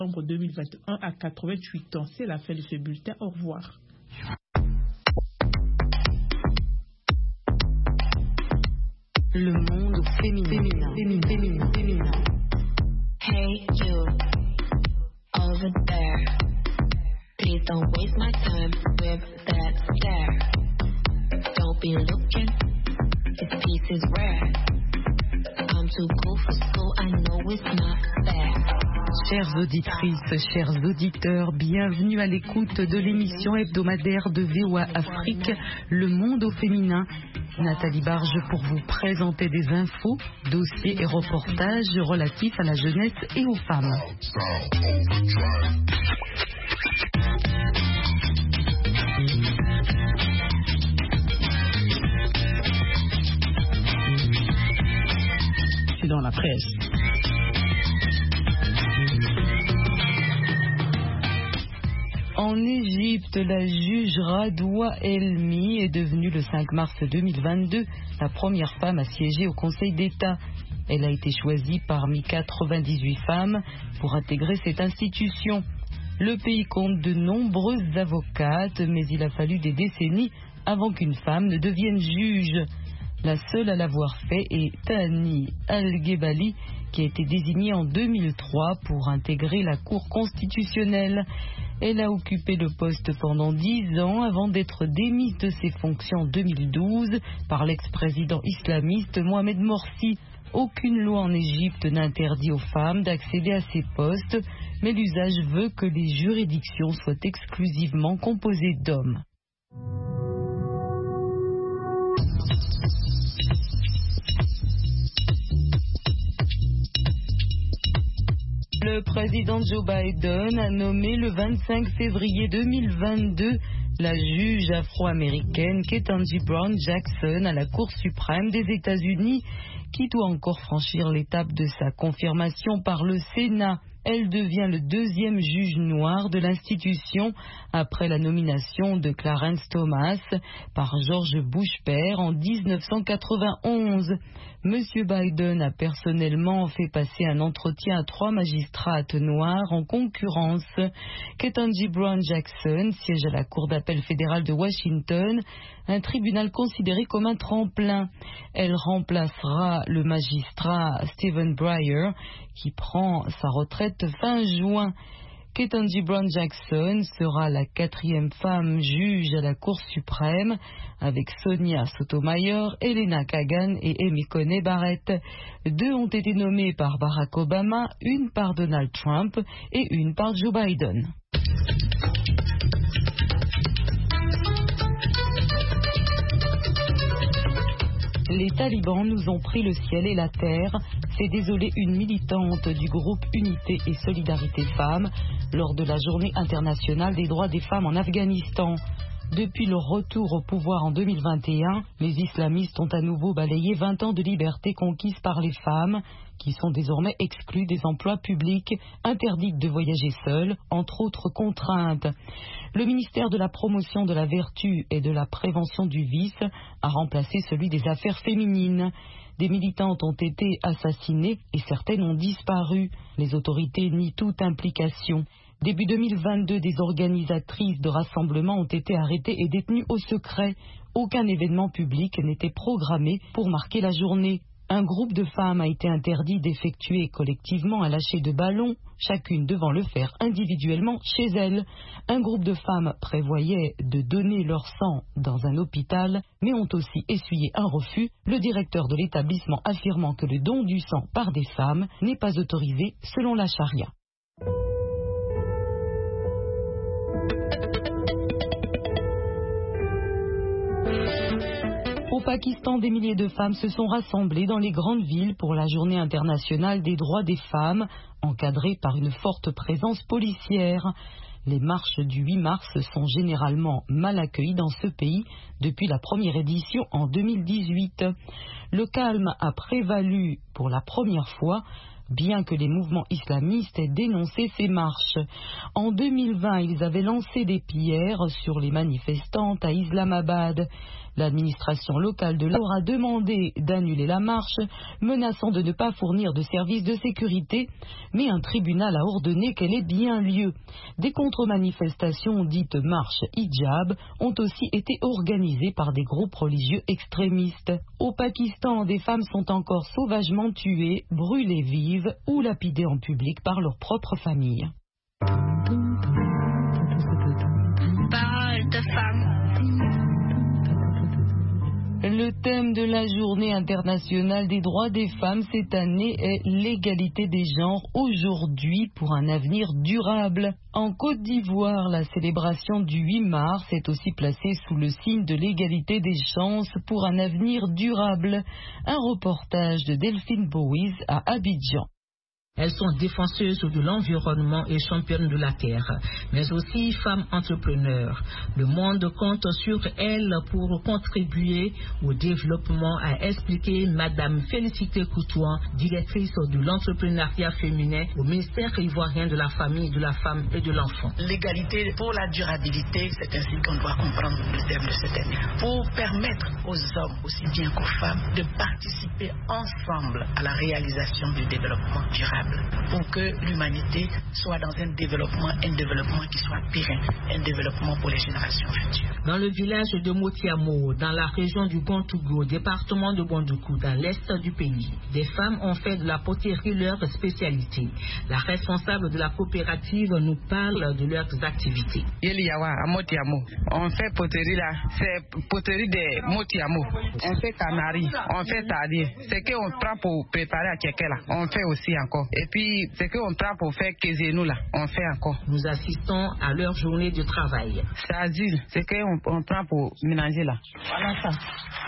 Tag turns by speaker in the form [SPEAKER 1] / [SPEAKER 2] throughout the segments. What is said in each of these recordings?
[SPEAKER 1] Novembre 2021 à 88 ans. C'est la fin de ce bulletin. Au revoir.
[SPEAKER 2] Le monde féminin.
[SPEAKER 3] Hey you, over there. Please don't waste my time with that stare. Don't be looking, this piece is rare. I'm too cool for school, I know it's not fair.
[SPEAKER 2] Chères auditrices, chers auditeurs, bienvenue à l'écoute de l'émission hebdomadaire de VOA Afrique, Le Monde au féminin. Nathalie Barge pour vous présenter des infos, dossiers et reportages relatifs à la jeunesse et aux femmes.
[SPEAKER 1] C'est dans la presse.
[SPEAKER 2] En Égypte, la juge Radoua Elmi est devenue le 5 mars 2022 la première femme à siéger au Conseil d'État. Elle a été choisie parmi 98 femmes pour intégrer cette institution. Le pays compte de nombreuses avocates, mais il a fallu des décennies avant qu'une femme ne devienne juge. La seule à l'avoir fait est Tani Al-Ghebali, qui a été désignée en 2003 pour intégrer la Cour constitutionnelle. Elle a occupé le poste pendant 10 ans avant d'être démise de ses fonctions en 2012 par l'ex-président islamiste Mohamed Morsi. Aucune loi en Égypte n'interdit aux femmes d'accéder à ces postes, mais l'usage veut que les juridictions soient exclusivement composées d'hommes. Le président Joe Biden a nommé le 25 février 2022 la juge afro-américaine Ketanji Brown Jackson à la Cour suprême des États-Unis, qui doit encore franchir l'étape de sa confirmation par le Sénat. Elle devient le deuxième juge noir de l'institution après la nomination de Clarence Thomas par George Bush père en 1991. Monsieur Biden a personnellement fait passer un entretien à 3 magistrates noires en concurrence. Ketanji Brown Jackson siège à la Cour d'appel fédérale de Washington, un tribunal considéré comme un tremplin. Elle remplacera le magistrat Stephen Breyer, qui prend sa retraite fin juin. Ketanji Brown Jackson sera la 4e femme juge à la Cour suprême, avec Sonia Sotomayor, Elena Kagan et Amy Coney Barrett. 2 ont été nommées par Barack Obama, une par Donald Trump et une par Joe Biden. Les talibans nous ont pris le ciel et la terre, s'est désolée une militante du groupe Unité et Solidarité Femmes lors de la Journée internationale des droits des femmes en Afghanistan. Depuis leur retour au pouvoir en 2021, les islamistes ont à nouveau balayé 20 ans de liberté conquise par les femmes, qui sont désormais exclues des emplois publics, interdites de voyager seules, entre autres contraintes. Le ministère de la Promotion de la Vertu et de la Prévention du Vice a remplacé celui des Affaires féminines. Des militantes ont été assassinées et certaines ont disparu. Les autorités nient toute implication. Début 2022, des organisatrices de rassemblements ont été arrêtées et détenues au secret. Aucun événement public n'était programmé pour marquer la journée. Un groupe de femmes a été interdit d'effectuer collectivement un lâcher de ballon, chacune devant le faire individuellement chez elle. Un groupe de femmes prévoyait de donner leur sang dans un hôpital, mais ont aussi essuyé un refus, le directeur de l'établissement affirmant que le don du sang par des femmes n'est pas autorisé selon la charia. Au Pakistan, des milliers de femmes se sont rassemblées dans les grandes villes pour la Journée internationale des droits des femmes, encadrée par une forte présence policière. Les marches du 8 mars sont généralement mal accueillies dans ce pays depuis la première édition en 2018. Le calme a prévalu pour la première fois, bien que les mouvements islamistes aient dénoncé ces marches. En 2020, ils avaient lancé des pierres sur les manifestantes à Islamabad. L'administration locale de Lahore a demandé d'annuler la marche, menaçant de ne pas fournir de services de sécurité, mais un tribunal a ordonné qu'elle ait bien lieu. Des contre-manifestations dites marches hijab ont aussi été organisées par des groupes religieux extrémistes. Au Pakistan, des femmes sont encore sauvagement tuées, brûlées vives ou lapidées en public par leur propre famille.
[SPEAKER 3] Parole de femme.
[SPEAKER 2] Le thème de la Journée internationale des droits des femmes cette année est l'égalité des genres aujourd'hui pour un avenir durable. En Côte d'Ivoire, la célébration du 8 mars est aussi placée sous le signe de l'égalité des chances pour un avenir durable. Un reportage de Delphine Bouiz à Abidjan.
[SPEAKER 4] Elles sont défenseuses de l'environnement et championnes de la terre, mais aussi femmes entrepreneurs. Le monde compte sur elles pour contribuer au développement, a expliqué Madame Félicité Coutouan, directrice de l'entrepreneuriat féminin au ministère ivoirien de la famille, de la femme et de l'enfant.
[SPEAKER 5] L'égalité pour la durabilité, c'est ainsi qu'on doit comprendre le thème de cette année. Pour permettre aux hommes, aussi bien qu'aux femmes, de participer ensemble à la réalisation du développement durable, pour que l'humanité soit dans un développement qui soit pérenne, un développement pour les générations futures.
[SPEAKER 4] Dans le village de Motiamo, dans la région du Gontougo, département de Bondoukou, dans l'est du pays, des femmes ont fait de la poterie leur spécialité. La responsable de la coopérative nous parle de leurs activités.
[SPEAKER 6] Yeliawa à Motiamo, on fait poterie là, c'est poterie de Motiamo. On fait canari, on fait talier. Ce qu'on prend pour préparer à quelqu'un là, on fait aussi encore. Et puis, ce qu'on prend pour faire kézénou là, on fait encore.
[SPEAKER 4] Nous assistons à leur journée de travail.
[SPEAKER 6] C'est asile, ce qu'on prend pour mélanger là. Voilà ça.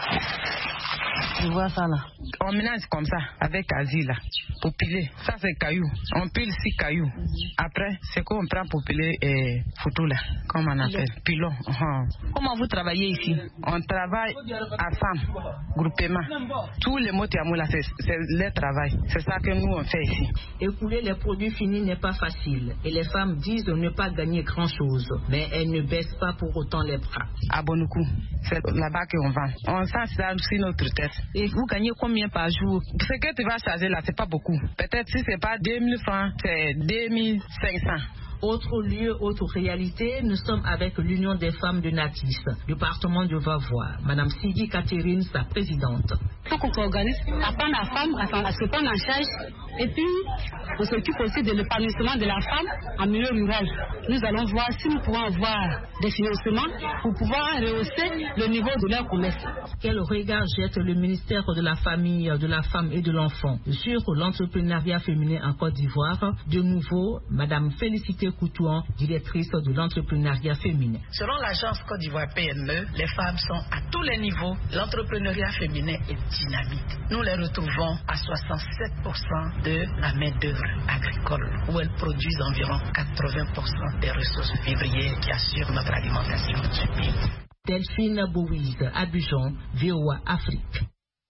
[SPEAKER 6] Tu vois ça là. On mélange comme ça, avec asile là, pour piler. Ça c'est caillou. On pile 6 cailloux. Après, ce qu'on prend pour piler photo là, comme on appelle, pilon.
[SPEAKER 4] Comment vous travaillez ici?
[SPEAKER 6] On travaille ensemble, groupement. Tous les mots là, c'est le travail. C'est ça que nous on fait ici.
[SPEAKER 4] Écouler les produits finis n'est pas facile. Et les femmes disent de ne pas gagner grand chose. Mais elles ne baissent pas pour autant les bras.
[SPEAKER 6] À Bonoukou, c'est là-bas qu'on vend. On sent ça sur notre tête.
[SPEAKER 4] Et vous gagnez combien par jour?
[SPEAKER 6] Ce que tu vas charger là, c'est pas beaucoup. Peut-être si c'est pas 2000 francs, c'est 2500.
[SPEAKER 4] Autre lieu, autre réalité, nous sommes avec l'Union des femmes de Natis, département de Vavois. Madame Sidi Catherine, sa présidente.
[SPEAKER 7] Il faut qu'on s'organise, apprendre la femme à se prendre en charge, et puis on s'occupe aussi de l'épanouissement de la femme en milieu rural. Nous allons voir si nous pouvons avoir des financements pour pouvoir rehausser le niveau de leur commerce.
[SPEAKER 4] Quel regard jette le ministère de la Famille, de la Femme et de l'Enfant sur l'entrepreneuriat féminin en Côte d'Ivoire? De nouveau, Madame Félicité Coutouan, directrice de l'entrepreneuriat féminin.
[SPEAKER 5] Selon l'agence Côte d'Ivoire PME, les femmes sont à tous les niveaux. L'entrepreneuriat féminin est dynamique. Nous les retrouvons à 67% de la main-d'œuvre agricole, où elles produisent environ 80% des ressources vivrières qui assurent notre alimentation du pays.
[SPEAKER 4] Delphine Bouiz, Abidjan, VOA Afrique.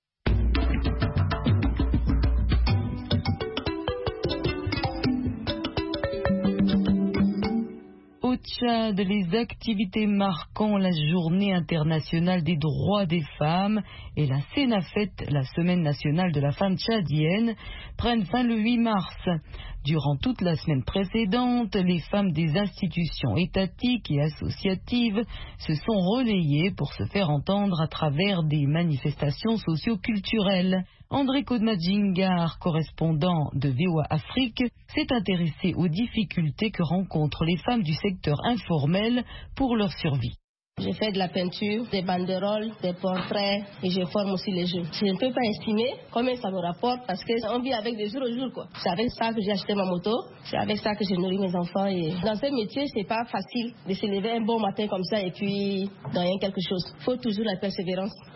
[SPEAKER 2] Au Tchad, les activités marquant la Journée internationale des droits des femmes et la Sénafet, la Semaine nationale de la femme tchadienne, prennent fin le 8 mars. Durant toute la semaine précédente, les femmes des institutions étatiques et associatives se sont relayées pour se faire entendre à travers des manifestations socio-culturelles. André Kodmadjingar, correspondant de VOA Afrique, s'est intéressé aux difficultés que rencontrent les femmes du secteur informel pour leur survie.
[SPEAKER 8] Je fais de la peinture, des banderoles, des portraits et je forme aussi les jeunes. Je ne peux pas estimer combien ça me rapporte parce qu'on vit avec des jours au jour, quoi. C'est avec ça que j'ai acheté ma moto, c'est avec ça que j'ai nourri mes enfants. Et dans ce métier, c'est pas facile de se lever un bon matin comme ça et puis gagner quelque chose. Il faut toujours la persévérance.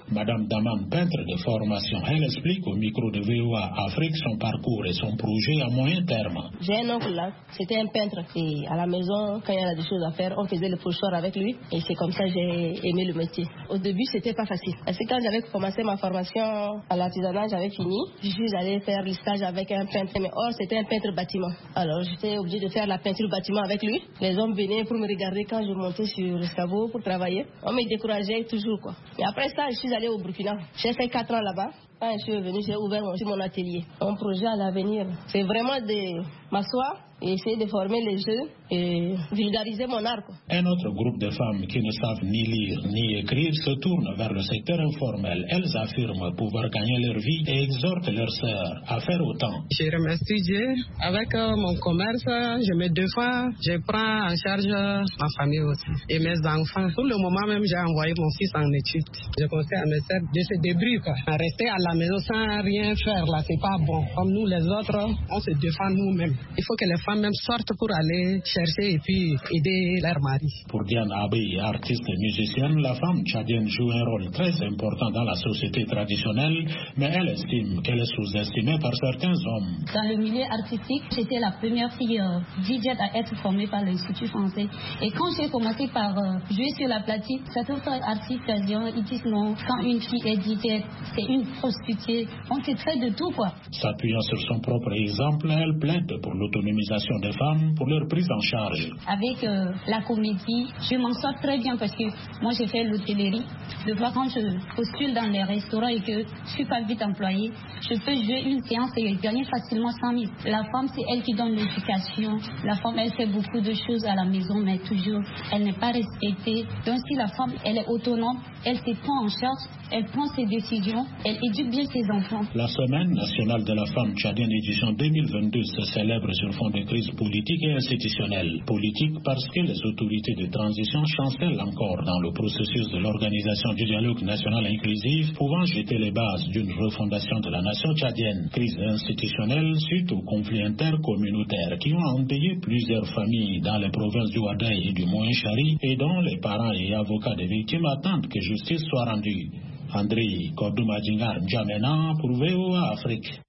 [SPEAKER 9] Madame Daman, peintre de formation, elle explique au micro de VOA Afrique son parcours et son projet à moyen terme.
[SPEAKER 8] J'ai un oncle là, c'était un peintre. Et à la maison, quand il y a des choses à faire, on faisait le pochoir avec lui. Et c'est comme ça que j'ai aimé le métier. Au début, c'était pas facile. Parce que quand j'avais commencé ma formation à l'artisanat, j'avais fini. Je suis allée faire le stage avec un peintre. Mais c'était un peintre bâtiment. Alors j'étais obligée de faire la peinture bâtiment avec lui. Les hommes venaient pour me regarder quand je montais sur l'escabeau pour travailler. On me décourageait toujours, quoi. Et après ça, je suis allée au Burkina. J'ai fait 4 ans là-bas. Quand je suis revenue, j'ai ouvert mon atelier. Mon projet à l'avenir, c'est vraiment de m'asseoir et essayer de former les jeunes et vulgariser mon art, quoi.
[SPEAKER 9] Un autre groupe de femmes qui ne savent ni lire ni écrire se tourne vers le secteur informel. Elles affirment pouvoir gagner leur vie et exhortent leurs sœurs à faire autant.
[SPEAKER 10] Je remercie Dieu. Avec mon commerce, je me défends, je prends en charge ma famille aussi et mes enfants. Pour le moment même, j'ai envoyé mon fils en études. Je conseille à mes sœurs de se débrouiller, quoi. Rester à la maison sans rien faire, là, c'est pas bon. Comme nous les autres, on se défend nous-mêmes. Il faut que les femmes même sortent pour aller chercher et puis aider leur mari.
[SPEAKER 9] Pour Diane Abbey, artiste et musicienne, la femme tchadienne joue un rôle très important dans la société traditionnelle, mais elle estime qu'elle est sous-estimée par certains hommes.
[SPEAKER 7] Dans le milieu artistique, j'étais la première fille DJ à être formée par l'Institut français. Et quand j'ai commencé par jouer sur la platine, certains artistes ils disent non, quand une fille est DJ, c'est une prostituée. On se traite de tout, quoi.
[SPEAKER 9] S'appuyant sur son propre exemple, elle plaide pour l'autonomisation des femmes, pour leur prise en charge.
[SPEAKER 7] Avec la comédie, je m'en sors très bien parce que moi j'ai fait l'hôtellerie. De fois quand je postule dans les restaurants et que je suis pas vite employée, je peux jouer une séance et gagner facilement 100 000. La femme, c'est elle qui donne l'éducation. La femme, elle fait beaucoup de choses à la maison, mais toujours, elle n'est pas respectée. Donc si la femme, elle est autonome, elle se prend en charge, elle prend ses décisions, elle éduque bien ses enfants.
[SPEAKER 9] La Semaine nationale de la femme tchadienne édition 2022 se célèbre sur fond de crise politique et institutionnelle. Politique parce que les autorités de transition chancellent encore dans le processus de l'organisation du dialogue national inclusif pouvant jeter les bases d'une refondation de la nation tchadienne. Crise institutionnelle suite aux conflits intercommunautaires qui ont endeuillé plusieurs familles dans les provinces du Ouaddaï et du Moyen-Chari et dont les parents et avocats des victimes attendent que justice soit rendue. André Kobdoumadjingar Djamena pour VOA Afrique.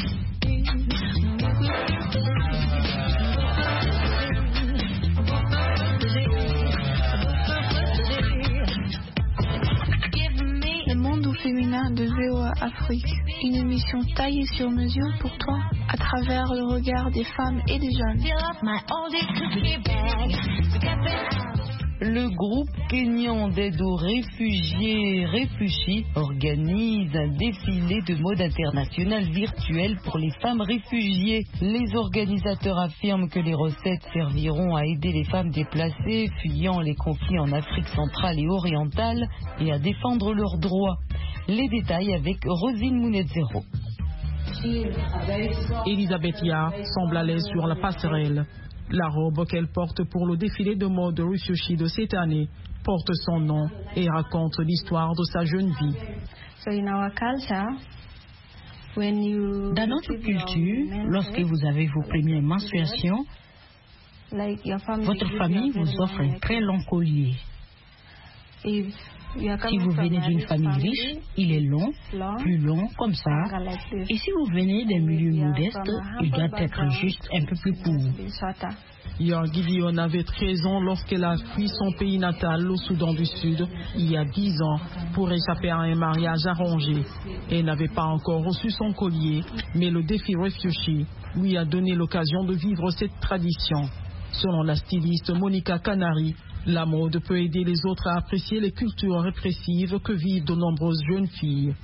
[SPEAKER 11] Le monde au féminin de VOA Afrique, une émission taillée sur mesure pour toi à travers le regard des femmes et des jeunes.
[SPEAKER 2] Le groupe kényan d'aide aux réfugiés Réfugi organise un défilé de mode international virtuel pour les femmes réfugiées. Les organisateurs affirment que les recettes serviront à aider les femmes déplacées fuyant les conflits en Afrique centrale et orientale et à défendre leurs droits. Les détails avec Rosine Mounezero.
[SPEAKER 1] Elisabeth Ya semble à l'aise sur la passerelle. La robe qu'elle porte pour le défilé de mode Réfugi de cette année porte son nom et raconte l'histoire de sa jeune vie.
[SPEAKER 12] Dans notre culture, lorsque vous avez vos premières menstruations, votre famille vous offre un très long collier. Si vous venez d'une famille riche, il est long, plus long, comme ça. Et si vous venez d'un milieu modeste, il doit être juste un peu plus court.
[SPEAKER 1] Yor Gideon avait 13 ans lorsqu'elle a fui son pays natal, au Soudan du Sud, il y a 10 ans, pour échapper à un mariage arrangé. Elle n'avait pas encore reçu son collier, mais le défi Réfugi lui a donné l'occasion de vivre cette tradition. Selon la styliste Monica Canari, la mode peut aider les autres à apprécier les cultures répressives que vivent de nombreuses jeunes filles.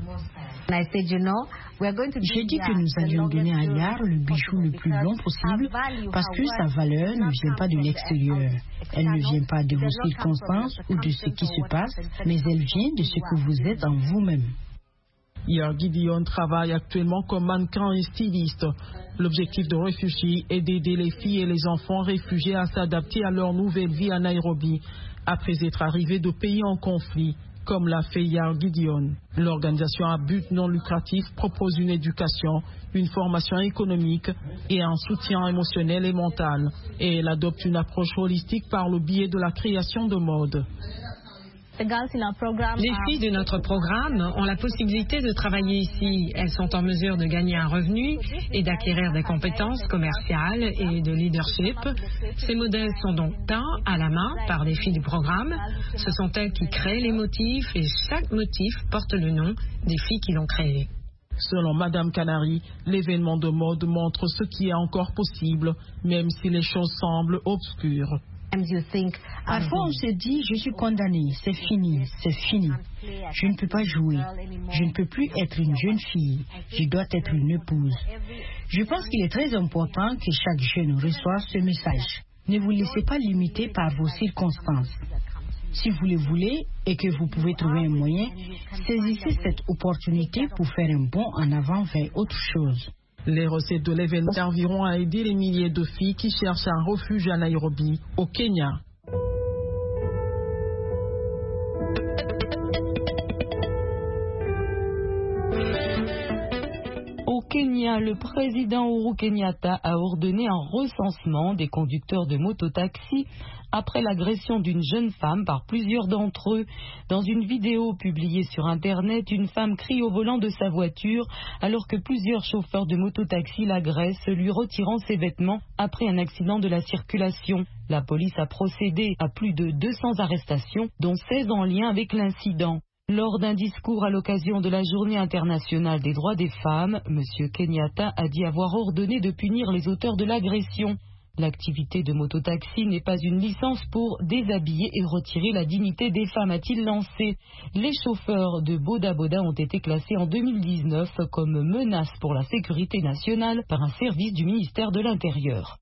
[SPEAKER 12] J'ai dit que nous allions donner à Yar le bijou le plus long possible parce que sa valeur ne vient pas de l'extérieur. Elle ne vient pas de vos circonstances ou de ce qui se passe, mais elle vient de ce que vous êtes en vous-même.
[SPEAKER 1] Yor Gideon travaille actuellement comme mannequin et styliste. L'objectif de Réfugi est d'aider les filles et les enfants réfugiés à s'adapter à leur nouvelle vie à Nairobi, après être arrivés de pays en conflit, comme l'a fait Yor Gideon. L'organisation à but non lucratif propose une éducation, une formation économique et un soutien émotionnel et mental. Et elle adopte une approche holistique par le biais de la création de mode.
[SPEAKER 13] Les filles de notre programme ont la possibilité de travailler ici. Elles sont en mesure de gagner un revenu et d'acquérir des compétences commerciales et de leadership. Ces modèles sont donc teints à la main par les filles du programme. Ce sont elles qui créent les motifs et chaque motif porte le nom des filles qui l'ont créé.
[SPEAKER 1] Selon Madame Canary, l'événement de mode montre ce qui est encore possible, même si les choses semblent obscures.
[SPEAKER 12] Parfois on se dit, je suis condamnée, c'est fini, c'est fini. Je ne peux pas jouer, je ne peux plus être une jeune fille, je dois être une épouse. Je pense qu'il est très important que chaque jeune reçoive ce message. Ne vous laissez pas limiter par vos circonstances. Si vous le voulez et que vous pouvez trouver un moyen, saisissez cette opportunité pour faire un bond en avant vers autre chose.
[SPEAKER 1] Les recettes de l'événement serviront à aider les milliers de filles qui cherchent un refuge à Nairobi, au Kenya.
[SPEAKER 2] Au Kenya, le président Uhuru Kenyatta a ordonné un recensement des conducteurs de mototaxi après l'agression d'une jeune femme par plusieurs d'entre eux. Dans une vidéo publiée sur Internet, une femme crie au volant de sa voiture alors que plusieurs chauffeurs de mototaxi l'agressent, lui retirant ses vêtements après un accident de la circulation. La police a procédé à plus de 200 arrestations, dont 16 en lien avec l'incident. Lors d'un discours à l'occasion de la Journée internationale des droits des femmes, M. Kenyatta a dit avoir ordonné de punir les auteurs de l'agression. L'activité de mototaxi n'est pas une licence pour déshabiller et retirer la dignité des femmes, a-t-il lancé. Les chauffeurs de Boda Boda ont été classés en 2019 comme menace pour la sécurité nationale par un service du ministère de l'Intérieur.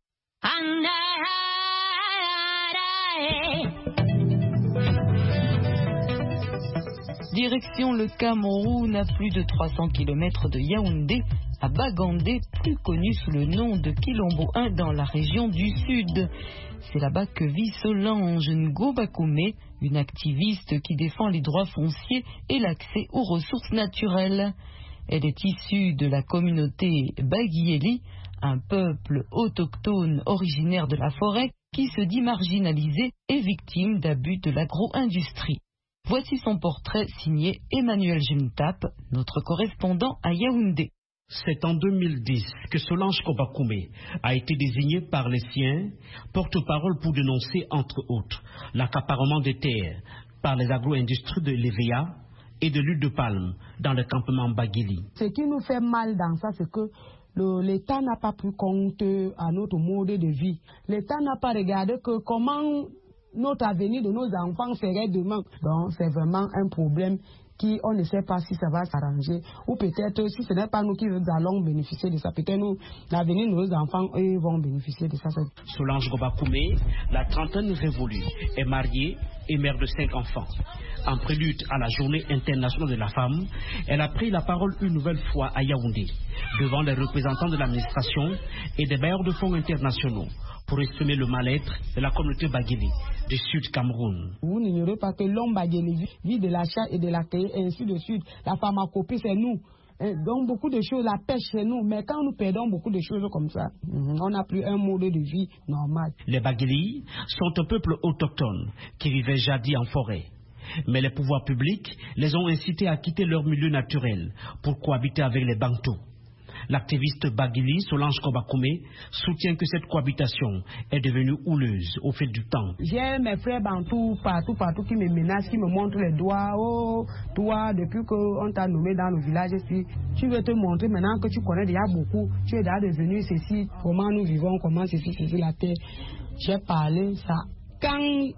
[SPEAKER 2] Direction le Cameroun, à plus de 300 km de Yaoundé, à Bagandé, plus connu sous le nom de Kilombo 1 dans la région du Sud. C'est là-bas que vit Solange Ngobakoumé, une activiste qui défend les droits fonciers et l'accès aux ressources naturelles. Elle est issue de la communauté Bagieli, un peuple autochtone originaire de la forêt qui se dit marginalisé et victime d'abus de l'agro-industrie. Voici son portrait signé Emmanuel Jemtap, notre correspondant à Yaoundé.
[SPEAKER 14] C'est en 2010 que Solange Ngobakoumé a été désignée par les siens porte-parole pour dénoncer, entre autres, l'accaparement des terres par les agro-industries de l'EVA et de l'huile de palme dans le campement Baguili.
[SPEAKER 15] Ce qui nous fait mal dans ça, c'est que l'État n'a pas pris compte à notre mode de vie. L'État n'a pas regardé que comment notre avenir de nos enfants serait demain. Donc c'est vraiment un problème on ne sait pas si ça va s'arranger. Ou peut-être si ce n'est pas nous qui allons bénéficier de ça, peut-être nous, l'avenir de nos enfants, eux, vont bénéficier de ça.
[SPEAKER 14] Solange Ngobakoumé, la trentaine révolue, est mariée et mère de 5 enfants. En prélude à la Journée internationale de la femme, elle a pris la parole une nouvelle fois à Yaoundé, devant les représentants de l'administration et des bailleurs de fonds internationaux, pour exprimer le mal-être de la communauté Baguili du Sud Cameroun.
[SPEAKER 15] Vous n'ignorez pas que l'homme Baguili vit de l'achat et de la cueillette, et ainsi de suite. La pharmacopée, c'est nous. Donc beaucoup de choses, la pêche, c'est nous. Mais quand nous perdons beaucoup de choses comme ça, on n'a plus un mode de vie normal.
[SPEAKER 14] Les Baguili sont un peuple autochtone qui vivait jadis en forêt. Mais les pouvoirs publics les ont incités à quitter leur milieu naturel pour cohabiter avec les Bantous. L'activiste Baguili, Solange Ngobakoumé, soutient que cette cohabitation est devenue houleuse au fil du temps.
[SPEAKER 15] J'ai mes frères Bantous partout qui me menacent, qui me montrent les doigts. Oh, toi, depuis qu'on t'a nommé dans le village ici, tu veux te montrer maintenant que tu connais déjà beaucoup. Tu es déjà devenu ceci, comment nous vivons, comment ceci, la terre. J'ai parlé ça. Quand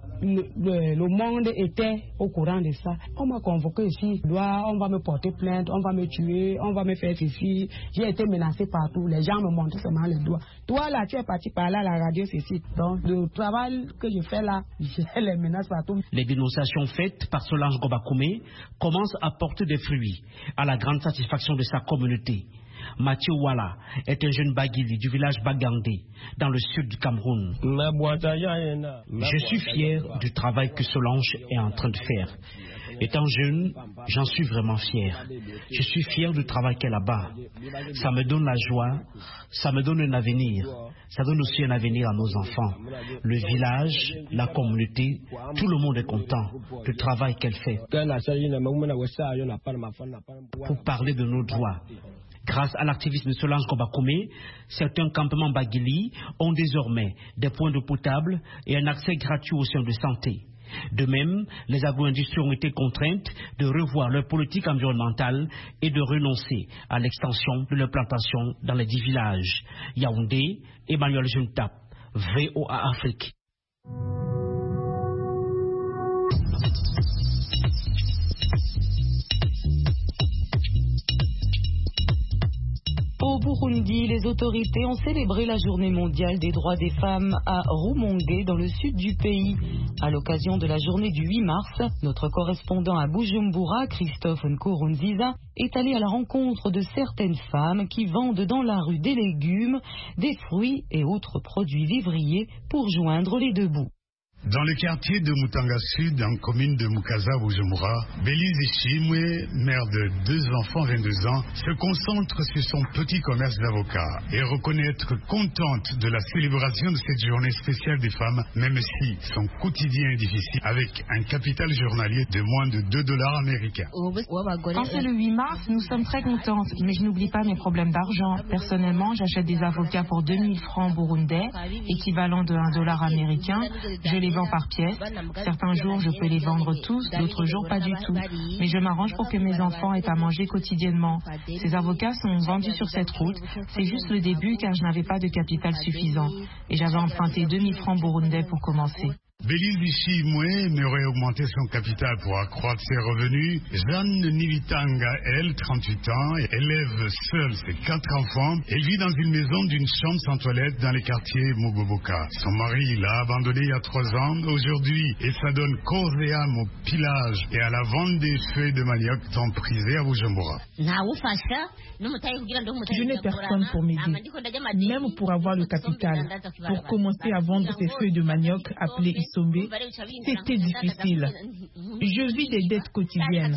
[SPEAKER 15] le monde était au courant de ça, on m'a convoqué ici, on va me porter plainte, on va me tuer, on va me faire ceci. J'ai été menacé partout, les gens me montrent seulement les doigts. Toi là, tu es parti parler à la radio, ceci. Donc le travail que je fais là, j'ai les menaces partout.
[SPEAKER 14] Les dénonciations faites par Solange Ngobakoumé commencent à porter des fruits, à la grande satisfaction de sa communauté. Mathieu Wala est un jeune Baguili du village Bagandé, dans le sud du Cameroun. Je suis fier du travail que Solange est en train de faire. Étant jeune, j'en suis vraiment fier. Je suis fier du travail qu'elle a là-bas. Ça me donne la joie, ça me donne un avenir. Ça donne aussi un avenir à nos enfants. Le village, la communauté, tout le monde est content du travail qu'elle fait. Pour parler de nos droits, grâce à l'activisme de Solange Kobakoumé, certains campements Baguili ont désormais des points d'eau potable et un accès gratuit aux soins de santé. De même, les agro-industries ont été contraintes de revoir leur politique environnementale et de renoncer à l'extension de leurs plantations dans les 10 villages. Yaoundé, Emmanuel Juntap, VOA Afrique.
[SPEAKER 2] Au Burundi, les autorités ont célébré la journée mondiale des droits des femmes à Rumonge, dans le sud du pays. À l'occasion de la journée du 8 mars, notre correspondant à Bujumbura, Christophe Nkurunziza, est allé à la rencontre de certaines femmes qui vendent dans la rue des légumes, des fruits et autres produits vivriers pour joindre les deux bouts.
[SPEAKER 16] Dans le quartier de Mutanga Sud, en commune de Mukaza, Bujumbura, Bélise Ishimwe, mère de 2 enfants, 22 ans, se concentre sur son petit commerce d'avocat et reconnaît être contente de la célébration de cette journée spéciale des femmes, même si son quotidien est difficile, avec un capital journalier de moins de $2 américains.
[SPEAKER 17] Quand c'est le 8 mars, nous sommes très contentes, mais je n'oublie pas mes problèmes d'argent. Personnellement, j'achète des avocats pour 2000 francs burundais, équivalent de $1 américain. Je les vends par pièce. Certains jours, je peux les vendre tous, d'autres jours, pas du tout. Mais je m'arrange pour que mes enfants aient à manger quotidiennement. Ces avocats sont vendus sur cette route. C'est juste le début car je n'avais pas de capital suffisant. Et j'avais emprunté 2000 francs burundais pour commencer.
[SPEAKER 16] Bélise Ishimwe aimerait augmenter son capital pour accroître ses revenus. Jeanne Nivitanga, elle, 38 ans, élève seule ses 4 enfants. Elle vit dans une maison d'une chambre sans toilette dans les quartiers Mugoboka. Son mari l'a abandonnée il y a 3 ans. Aujourd'hui, elle s'adonne corps et âme au pilage et à la vente des feuilles de manioc prisées à Bujumbura.
[SPEAKER 1] Je n'ai personne pour m'aider, même pour avoir le capital. Pour commencer à vendre ces feuilles de manioc appelées c'était difficile. Je vis des dettes quotidiennes.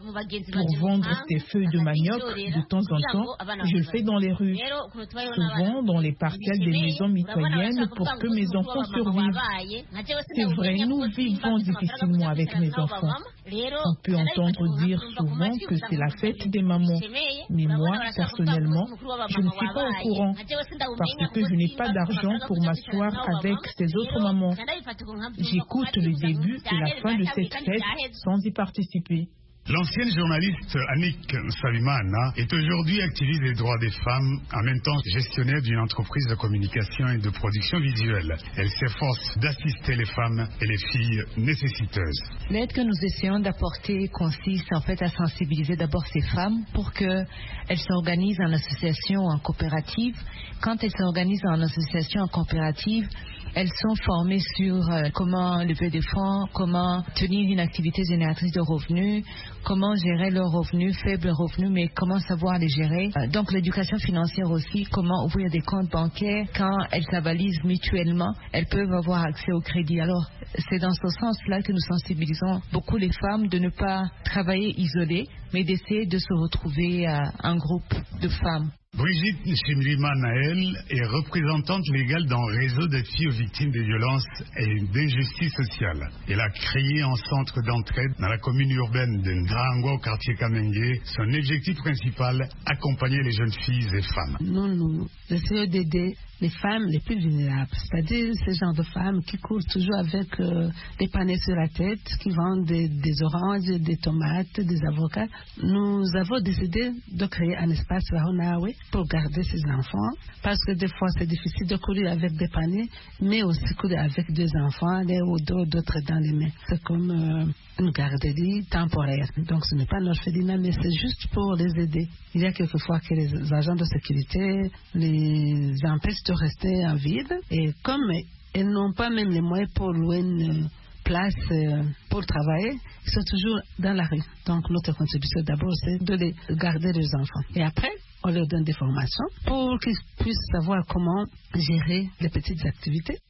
[SPEAKER 1] Pour vendre ces feuilles de manioc, de temps en temps, je le fais dans les rues, souvent dans les parcelles des maisons mitoyennes pour que mes enfants survivent. C'est vrai, nous vivons difficilement avec mes enfants. On peut entendre dire souvent que c'est la fête des mamans. Mais moi, personnellement, je ne suis pas au courant parce que je n'ai pas d'argent pour m'asseoir avec ces autres mamans. J'écoute le début et la fin de cette fête sans y participer.
[SPEAKER 16] L'ancienne journaliste Annick Salimana est aujourd'hui activiste des droits des femmes, en même temps gestionnaire d'une entreprise de communication et de production visuelle. Elle s'efforce d'assister les femmes et les filles nécessiteuses.
[SPEAKER 18] L'aide que nous essayons d'apporter consiste en fait à sensibiliser d'abord ces femmes pour qu'elles s'organisent en association ou en coopérative. Quand elles s'organisent en association ou en coopérative, elles sont formées sur comment lever des fonds, comment tenir une activité génératrice de revenus, comment gérer leurs revenus, faibles revenus, mais comment savoir les gérer. Donc l'éducation financière aussi, comment ouvrir des comptes bancaires. Quand elles s'avalisent mutuellement, elles peuvent avoir accès au crédit. Alors c'est dans ce sens-là que nous sensibilisons beaucoup les femmes de ne pas travailler isolées, mais d'essayer de se retrouver en groupe de femmes.
[SPEAKER 16] Brigitte Nshimiri-Manaël est représentante légale d'un réseau de filles victimes de violences et d'injustice sociale. Elle a créé un centre d'entraide dans la commune urbaine de Ndrango, au quartier Kamenge. Son objectif principal, accompagner les jeunes filles et femmes.
[SPEAKER 19] Nous essayons d'aider les femmes les plus vulnérables, c'est-à-dire ces genres de femmes qui courent toujours avec des paniers sur la tête, qui vendent des oranges, des tomates, des avocats. Nous avons décidé de créer un espace Rahonawe pour garder ces enfants, parce que des fois c'est difficile de courir avec des paniers, mais aussi courir avec 2 enfants, l'un au dos, d'autres dans les mains. C'est comme une garderie temporaire. Donc ce n'est pas un orphelinat, mais c'est juste pour les aider. Il y a quelquefois que les agents de sécurité les empêchent de rester en ville, et comme elles n'ont pas même les moyens pour louer une place pour travailler, ils sont toujours dans la rue. Donc notre contribution d'abord c'est de les garder les enfants. Et après, on leur donne des formations pour qu'ils puissent savoir comment gérer les petites activités.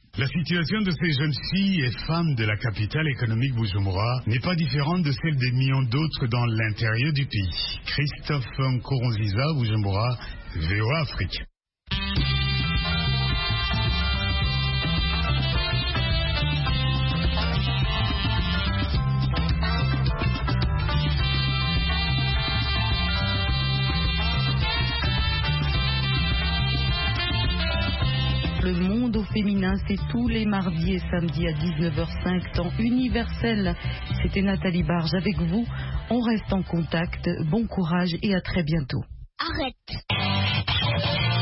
[SPEAKER 16] La situation de ces jeunes filles et femmes de la capitale économique Bujumbura n'est pas différente de celle des millions d'autres dans l'intérieur du pays. Christophe Nkurunziza, Bujumbura, VOA Afrique.
[SPEAKER 2] Le monde au féminin, c'est tous les mardis et samedis à 19h05, temps universel. C'était Nathalie Barge avec vous. On reste en contact. Bon courage et à très bientôt.
[SPEAKER 3] Arrête.